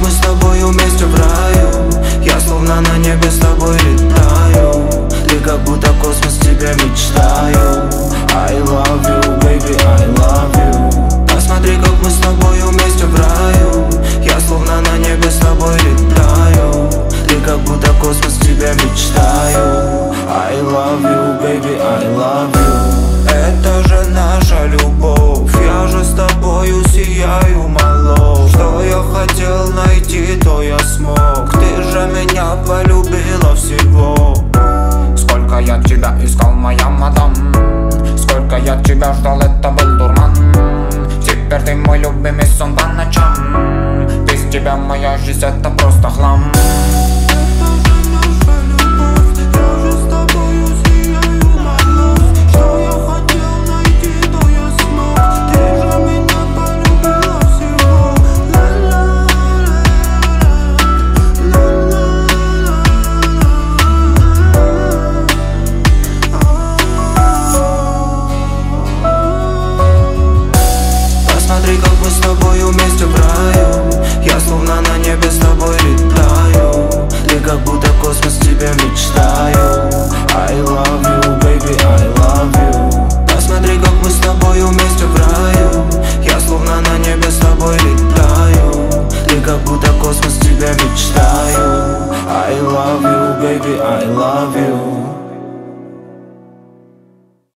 мы с тобой вместе в раю. Я словно на небе с тобой летаю. Ты как будто космос, тебе мечтаю. I love you, baby, I love you. Посмотри, как мы с тобой вместе в раю. Я словно на небе с тобой летаю. Ты как будто космос, тебе мечтаю. I love you, baby, I love you. Это же наша любовь. Я же с тобою сияю, my love. Что я хотел найти, то я смог. Ты же меня полюбила всего. Сколько я тебя искал, моя мадам. Сколько я тебя ждал, это был дурман. Теперь ты мой любимый сон по ночам. Без тебя моя жизнь это просто хлам.